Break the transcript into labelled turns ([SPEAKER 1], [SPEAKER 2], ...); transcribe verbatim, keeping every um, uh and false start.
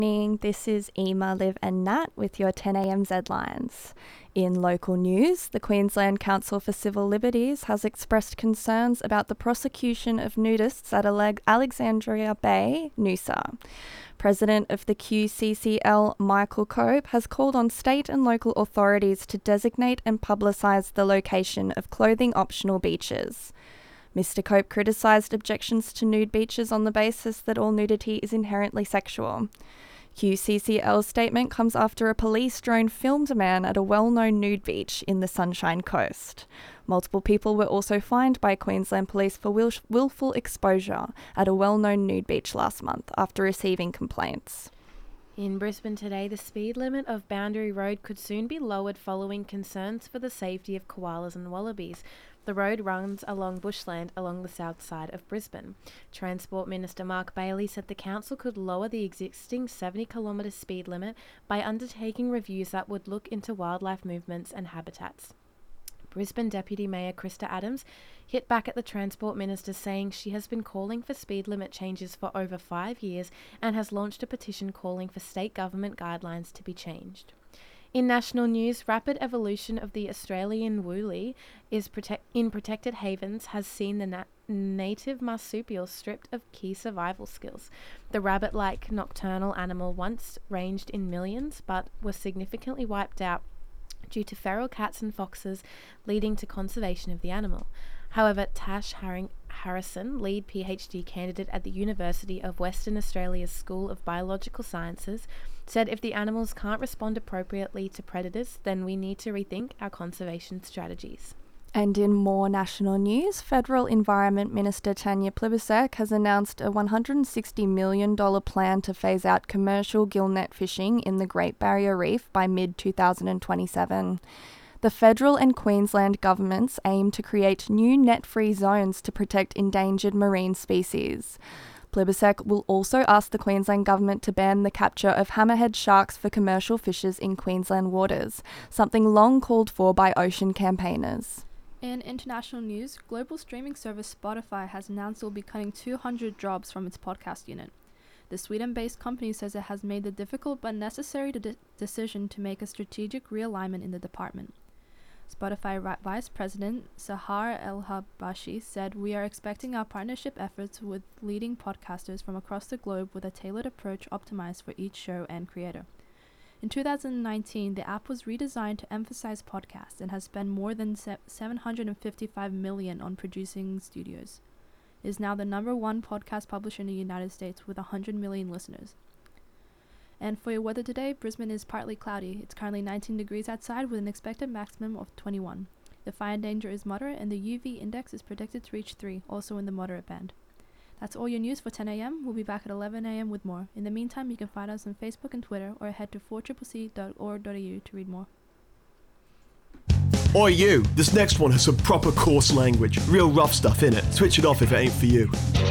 [SPEAKER 1] This is Ema, Liv and Nat with your ten a.m. Z-Lines. In local news, the Queensland Council for Civil Liberties has expressed concerns about the prosecution of nudists at Alexandria Bay, Noosa. President of the Q C C L, Michael Cope, has called on state and local authorities to designate and publicise the location of clothing-optional beaches. Mister Cope criticised objections to nude beaches on the basis that all nudity is inherently sexual. Q C C L's statement comes after a police drone filmed a man at a well-known nude beach in the Sunshine Coast. Multiple people were also fined by Queensland Police for will- willful exposure at a well-known nude beach last month after receiving complaints.
[SPEAKER 2] In Brisbane today, the speed limit of Boundary Road could soon be lowered following concerns for the safety of koalas and wallabies. The road runs along bushland along the south side of Brisbane. Transport Minister Mark Bailey said the council could lower the existing seventy kilometre speed limit by undertaking reviews that would look into wildlife movements and habitats. Brisbane Deputy Mayor Krista Adams hit back at the Transport Minister, saying she has been calling for speed limit changes for over five years and has launched a petition calling for state government guidelines to be changed. In national news, rapid evolution of the Australian woolly is protect- in protected havens has seen the na- native marsupial stripped of key survival skills. The rabbit-like nocturnal animal once ranged in millions, but was significantly wiped out due to feral cats and foxes, leading to conservation of the animal. However, Tash Haring- Harrison, lead PhD candidate at the University of Western Australia's School of Biological Sciences, said if the animals can't respond appropriately to predators, then we need to rethink our conservation strategies.
[SPEAKER 1] And in more national news, Federal Environment Minister Tanya Plibersek has announced a one hundred sixty million dollars plan to phase out commercial gillnet fishing in the Great Barrier Reef by mid twenty twenty-seven. The federal and Queensland governments aim to create new net-free zones to protect endangered marine species. Plibersek will also ask the Queensland government to ban the capture of hammerhead sharks for commercial fishers in Queensland waters, something long called for by ocean campaigners.
[SPEAKER 3] In international news, global streaming service Spotify has announced it will be cutting two hundred jobs from its podcast unit. The Sweden-based company says it has made the difficult but necessary de- decision to make a strategic realignment in the department. Spotify ra- Vice President Sahar El-Habashi said, "We are expecting our partnership efforts with leading podcasters from across the globe with a tailored approach optimized for each show and creator." In two thousand nineteen, the app was redesigned to emphasize podcasts and has spent more than se- seven hundred fifty-five million dollars on producing studios. It is now the number one podcast publisher in the United States with one hundred million listeners. And for your weather today, Brisbane is partly cloudy. It's currently nineteen degrees outside with an expected maximum of twenty-one. The fire danger is moderate and the U V index is predicted to reach three, also in the moderate band. That's all your news for ten a.m. We'll be back at eleven a.m. with more. In the meantime, you can find us on Facebook and Twitter or head to four c c c dot org dot a u to read more.
[SPEAKER 4] Oi you, this next one has some proper coarse language. Real rough stuff in it. Switch it off if it ain't for you.